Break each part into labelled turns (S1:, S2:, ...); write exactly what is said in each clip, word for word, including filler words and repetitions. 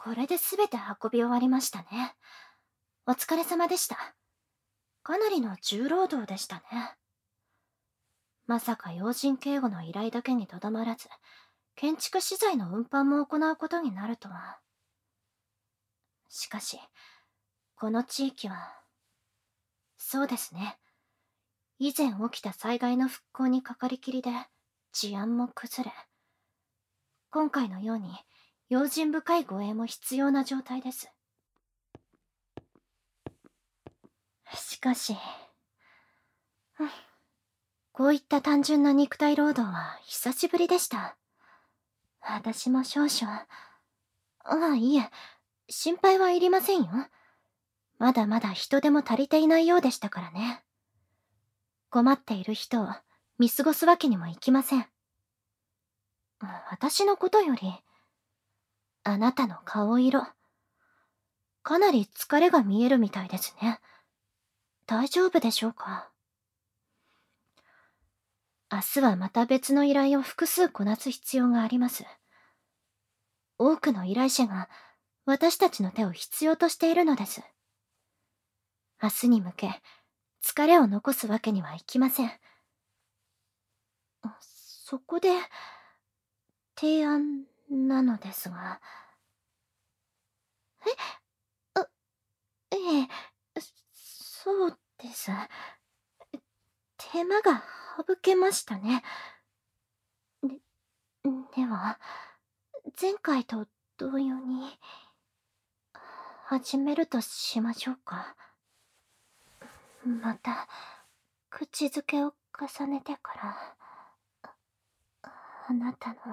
S1: これで全て運び終わりましたね。お疲れ様でした。かなりの重労働でしたね。まさか要人警護の依頼だけにとどまらず、建築資材の運搬も行うことになるとは。しかし、この地域は、そうですね。以前起きた災害の復興にかかりきりで、治安も崩れ、今回のように用心深い護衛も必要な状態です。しかし、うん、こういった単純な肉体労働は久しぶりでした。私も少々。ああ、いえ、心配はいりませんよ。まだまだ人手も足りていないようでしたからね。困っている人を見過ごすわけにもいきません。私のことより、あなたの顔色、かなり疲れが見えるみたいですね。大丈夫でしょうか？明日はまた別の依頼を複数こなす必要があります。多くの依頼者が私たちの手を必要としているのです。明日に向け、疲れを残すわけにはいきません。そこで、提案なのですが。えあ、ええ、そうです。手間が省けましたね。で、では、前回と同様に、始めるとしましょうか。また、口づけを重ねてから、あなたの、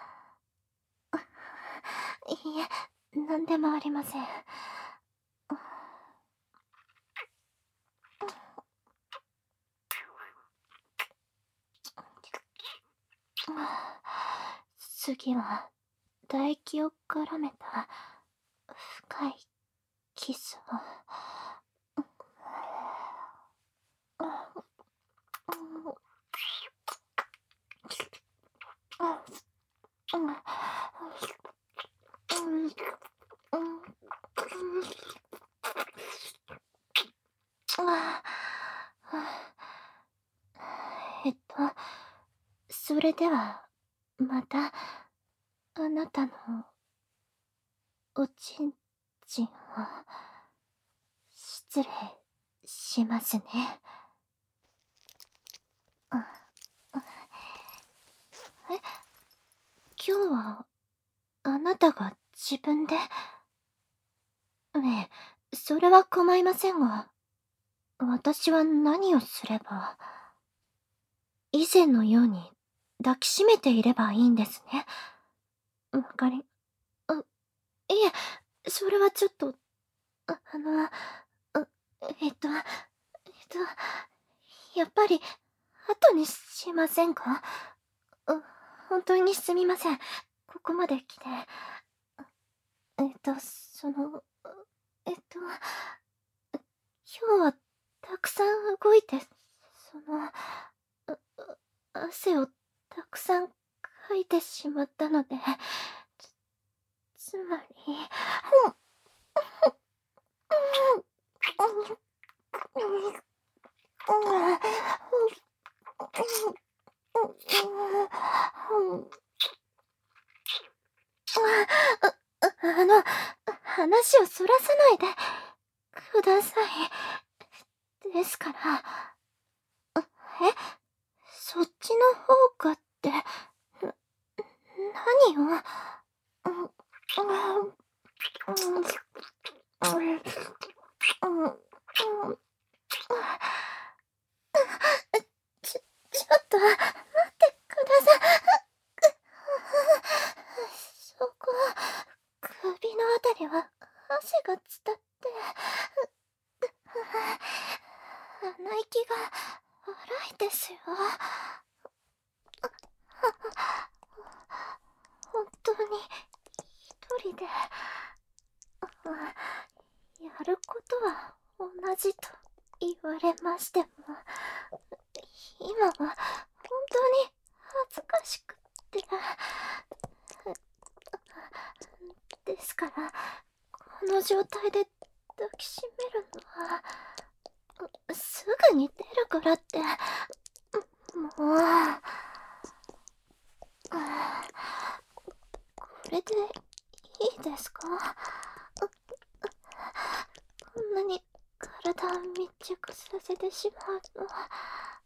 S1: いいえ、何でもありません。次は、唾液を絡めた、深いキスを。えっと、それでは、また、あなたの、おちんちんを、失礼しますね。え、今日は、あなたが自分で。ええ、それは構いませんが、私は何をすれば。以前のように抱きしめていればいいんですね。わかり、あ、いえ、それはちょっと、あ、あの、あ、えっと、えっと、やっぱり、後にしませんか？あ、本当にすみません。ここまで来て。えっと、その、えっと、今日はたくさん動いて、その、あ汗をたくさんかいてしまったので、つ、つまり、あの、話をそらさないでください。ですから、え、そっちの方がって、な、何を、ちょ、ちょっと、待ってください。そこ、首のあたりは、汗が伝って、鼻息が荒いですよ。本当に、一人で、やることは同じと言われましても、今は本当に恥ずかしくって。でですから、この状態で抱きしめるのは、すぐに出るからって、もう、これでいいですか？こんなに体を密着させてしまうのは。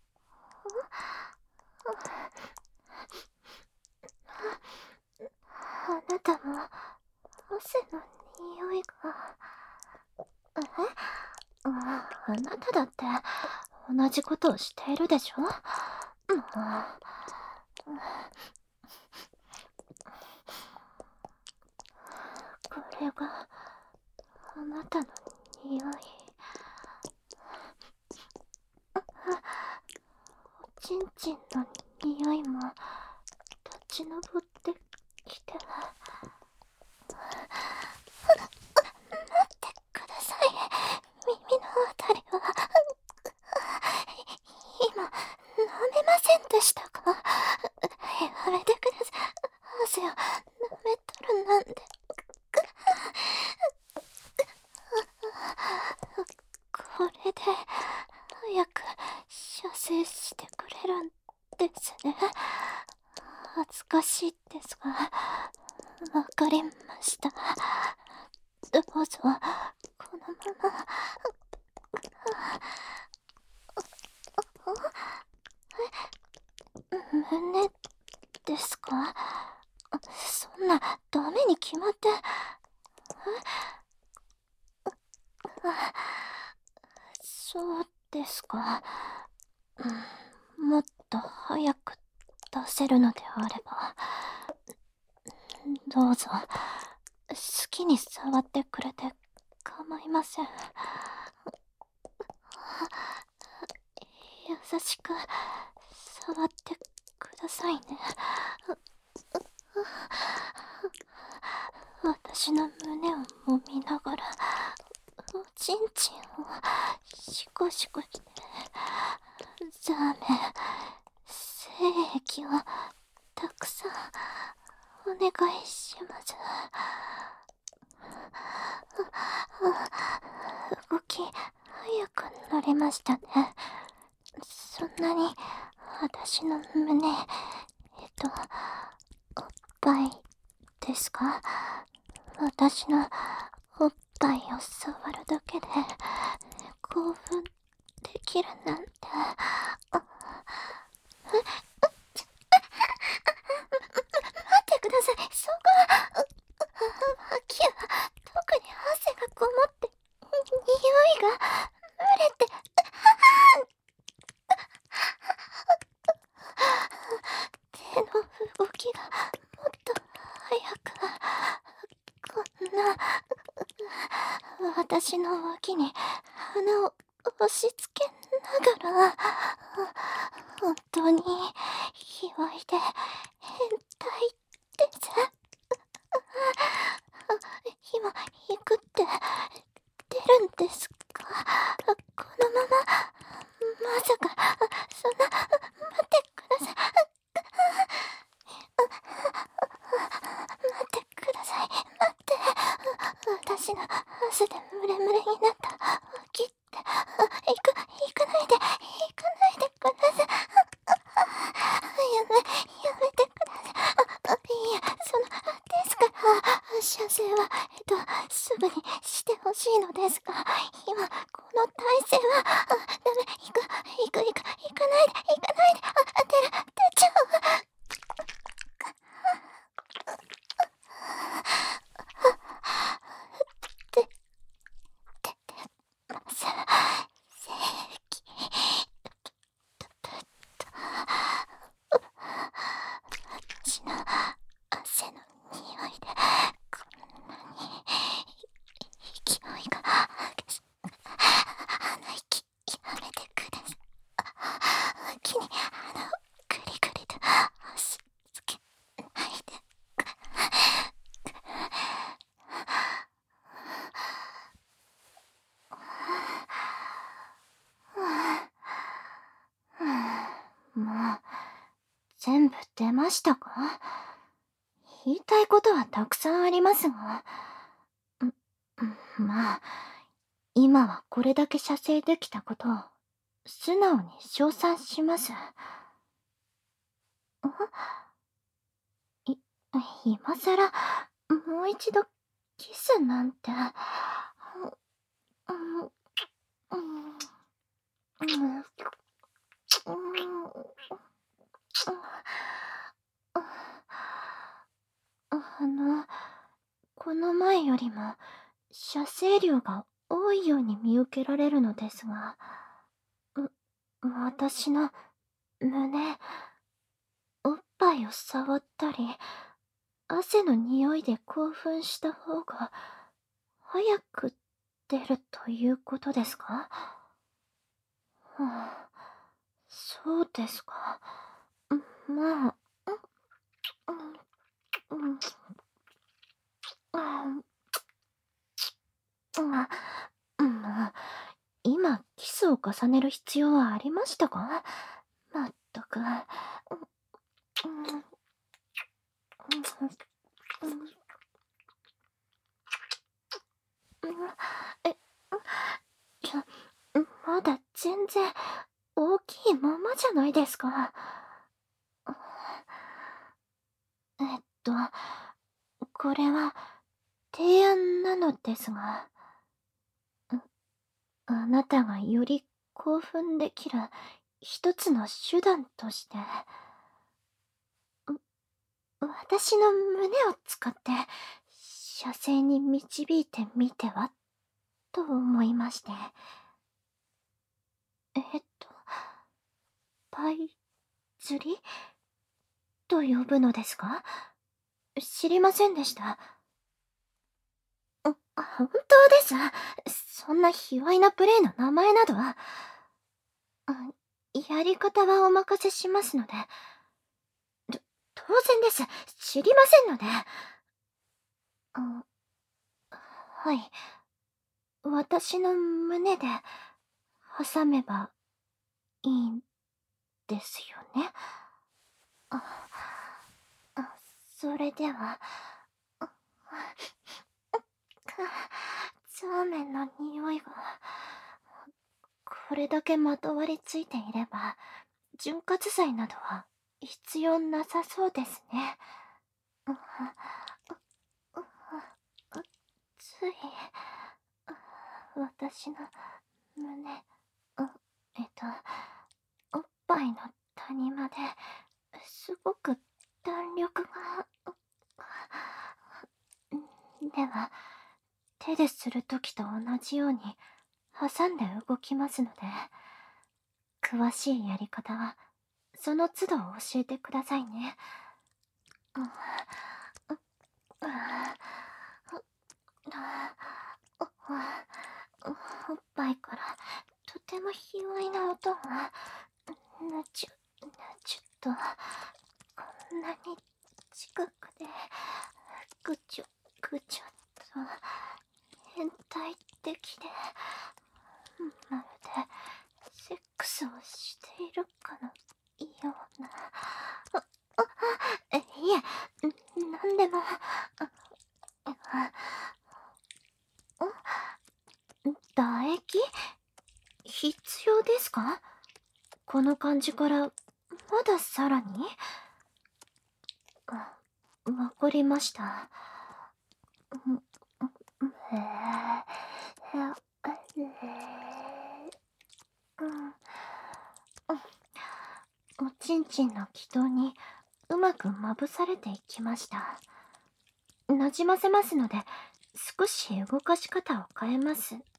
S1: あなたも汗の匂いが。え？ああなただって同じことをしているでしょ？もう。これがあなたの匂い。おちんちんの匂いも立ち上ってきて。待ってください。耳のあたりは今舐めませんでしたか？やめてください。汗を舐めとるなんて。これで早く射精してくれるんですね。恥ずかしいですが、わかりました。どうぞ、このまま。胸ですか？そんな、ダメに決まって。そうですか。もっと早く出せるのであれば、どうぞ、好きに触ってくれて構いません。優しく触ってくださいね。私の胸を揉みながら、おちんちんをシコシコして、ザーメン、精液をたくさんお願いします。動き早くなりましたね。そんなに私の胸、えっと、おっぱいですか？私のおっぱいを触るだけで興奮できるなんて。待ってください。そこは、脇は特に汗がこもって匂いが漏れて。手の動きがもっと早く。こんな、私の脇に鼻を押し付けながら、本当に卑猥で変態です。今行くって出るんですか？このまま。まさかそんな。待ってください。待ってください。待って。私の汗でムレムレになった脇って。行く、行かないで、行かないでください。やめ、やめてください。いや、その、ですから、射精は、えっと、すぐにしてほしいのですが、今、この体勢は、ダメ、行く、行く、行く、行かないで、行かないで、あ、出る、出ちゃう。で、出てます。精液。私の汗の匂いでこんなに勢いが激しく。鼻息やめてください。脇に鼻をグリグリと押し付けないで。もう全部出ましたか？ 言いたいことはたくさんありますが、ん、まあ、今はこれだけ射精できたことを素直に称賛します。い、今さら、もう一度キスなんて、うん、うん、うん、うん、あの、この前よりも射精量が多いように見受けられるのですが、う、私の胸、おっぱいを触ったり、汗の匂いで興奮した方が早く出るということですか？はあ、そうですか。まあ、うん、うん、うん、あ、もう、今、キスを重ねる必要はありましたか？まったく。うん、うん、うん、え、いや、まだ全然大きいままじゃないですか。えっと、これは提案なのですが、あなたがより興奮できる一つの手段として、私の胸を使って射精に導いてみてはと思いまして。えっと、パイ釣りと呼ぶのですか？知りませんでした。あ、本当です。そんな卑猥なプレイの名前などは、あ、やり方はお任せしますので、と当然です。知りませんので。あ、はい。私の胸で挟めばいいんですよね。あ、あ、それでは、あ、そうめんの匂いが、これだけまとわりついていれば、潤滑剤などは必要なさそうですね。あ、あ、あ、つい、あ、私の胸、あ、えっと、おっぱいの谷まですごく弾力が、では、手でするときと同じように挟んで動きますので、詳しいやり方はその都度教えてくださいね。おっぱいからとても卑猥な音が、ぬちゅ、ぬちゅっと、こんなに近くで、ぐちょ、ぐちょっと、変態的で、まるで、セックスをしているかのような。あ、あ、え、いえ、なんでも、あ、あ、唾液必要ですか？この感じから、まださらに？あ、わかりました。うん、へえ、へえ、うん、おちんちんの気筒にうまくまぶされていきました。なじませますので、少し動かし方を変えますね。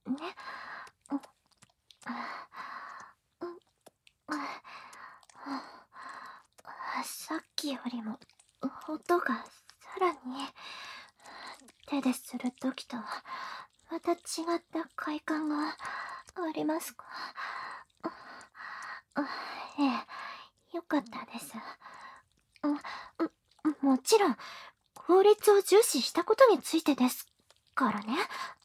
S1: さっきよりも音がさらに、手でするときとはまた違った快感がありますか？あ、ええ、よかったです。ももちろん効率を重視したことについてですからね。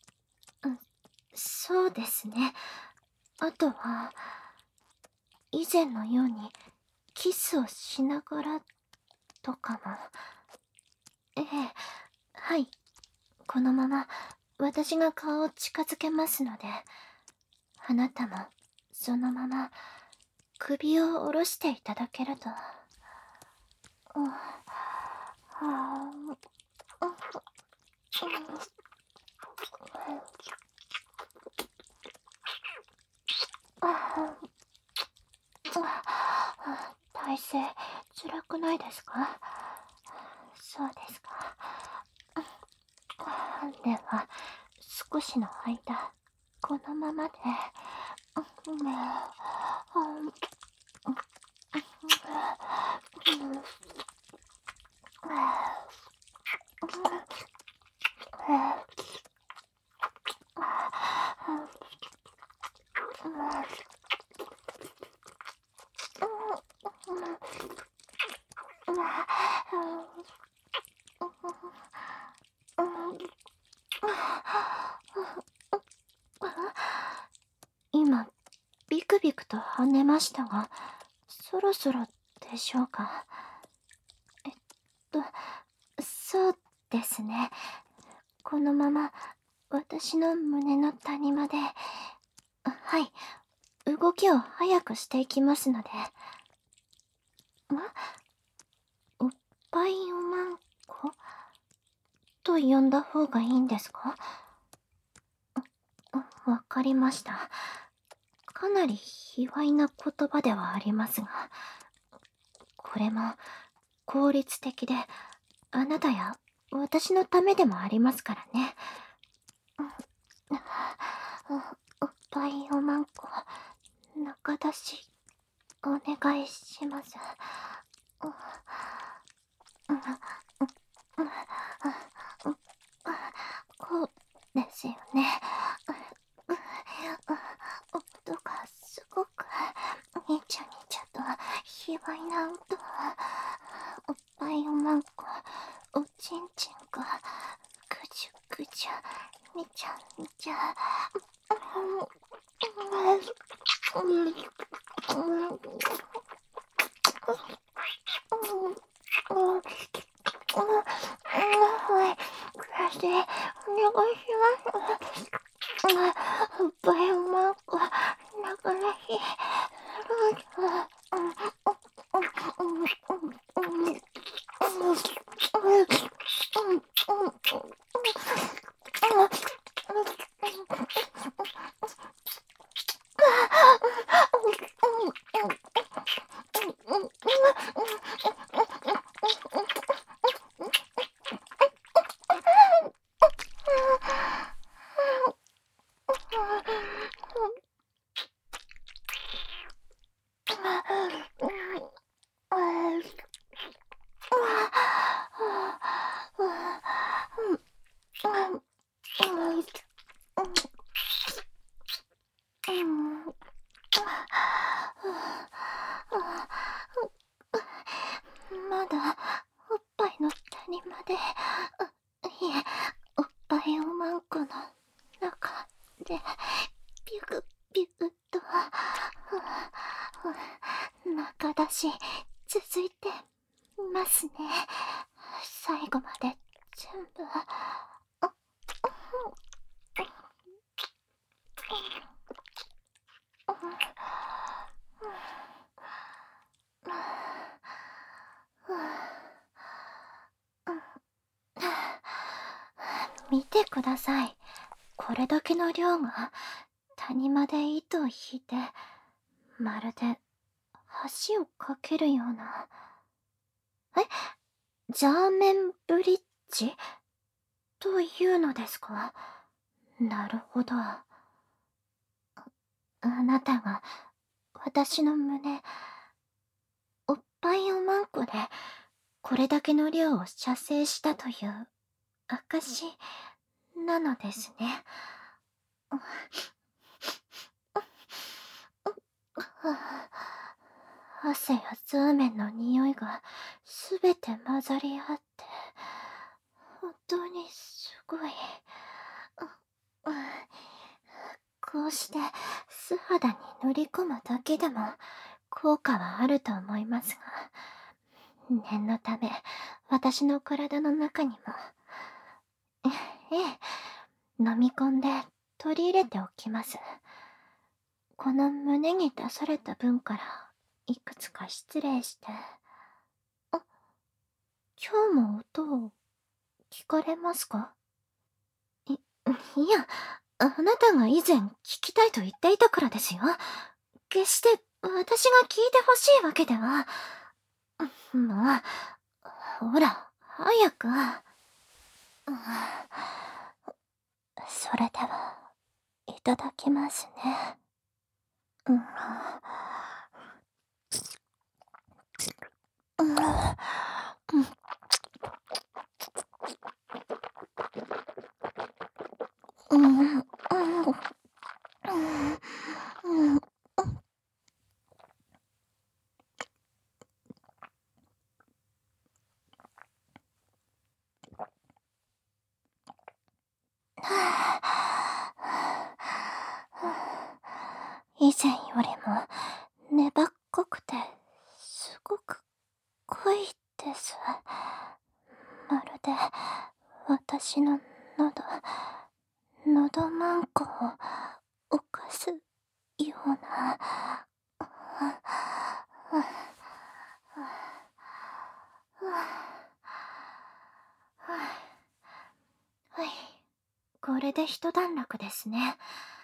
S1: そうですね。あとは以前のようにキスをしながらとかも。えはい。このまま私が顔を近づけますので、あなたもそのまま首を下ろしていただけると。うん、はあ、うん、体勢辛くないですか？そうですか。では少しの間このままで。うん、今ビクビクと跳ねましたが、そろそろでしょうか？えっと、そうですね。このまま私の胸の谷間で、はい、動きを早くしていきますので。ん？おっぱいおまんこと呼んだ方がいいんですか？わかりました。かなり卑猥な言葉ではありますが、これも効率的で、あなたや私のためでもありますからね。おっぱいおまんこ、中出し、お願いします。こうですよね。音がすごくにちゃにちゃと卑猥な音。おっぱいおまんこ、おちんちんがぐちゅぐちゅ、にちゃにちゃ。はい、ください。お願いします。おっぱいおまんこ、中出し。まだおっぱいの谷まで、いえ、おっぱいおまんこの中でピュクピュクと中出し続いてますね。最後まで全部。見てください。これだけの量が谷間で糸を引いて、まるで橋を架けるような。え、ジャーメンブリッジというのですか？なるほど。あなたが私の胸、おっぱいおまんこでこれだけの量を射精したという証なのですね。汗やザーメンの匂いがすべて混ざり合って、本当にすごい。こうして素肌に塗り込むだけでも効果はあると思いますが、念のため私の体の中にもええ、飲み込んで取り入れておきます。この胸に出された分からいくつか失礼して。あ、今日も音を聞かれますか？い、いや、あなたが以前聞きたいと言っていたからですよ。決して私が聞いてほしいわけでは。もう、ほら、早く。それでは、いただきますね。うん。うん。うん。うん。うん。以前よりも粘っこくてすごく濃いです。まるで私の喉、喉マンコを犯すような。はい、これで一段落ですね。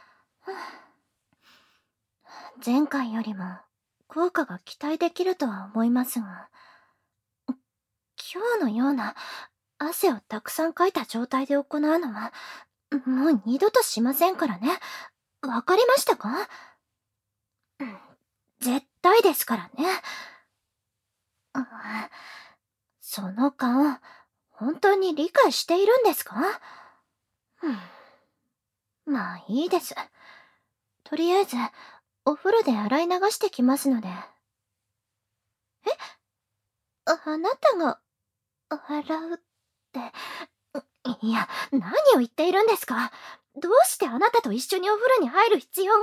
S1: 前回よりも効果が期待できるとは思いますが、今日のような汗をたくさんかいた状態で行うのはもう二度としませんからね。わかりましたか？絶対ですからね。その顔、本当に理解しているんですか？まあいいです。とりあえず、お風呂で洗い流してきますので。え？あ、あなたが、洗うって。いや、何を言っているんですか？どうしてあなたと一緒にお風呂に入る必要が。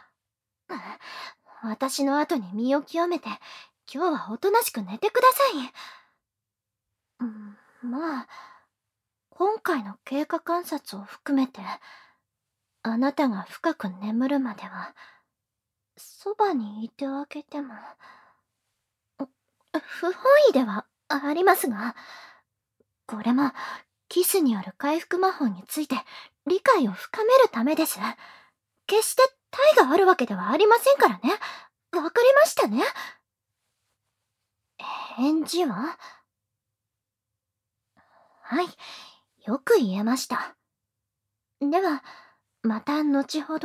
S1: 私の後に身を清めて、今日はおとなしく寝てください。うん、まあ、今回の経過観察を含めて、あなたが深く眠るまでは、そばにいてあげても、不本意ではありますが、これもキスによる回復魔法について理解を深めるためです。決して体があるわけではありませんからね。わかりましたね。返事は？はい、よく言えました。では、また後ほど。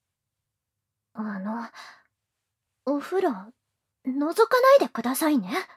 S1: あの、お風呂、覗かないでくださいね。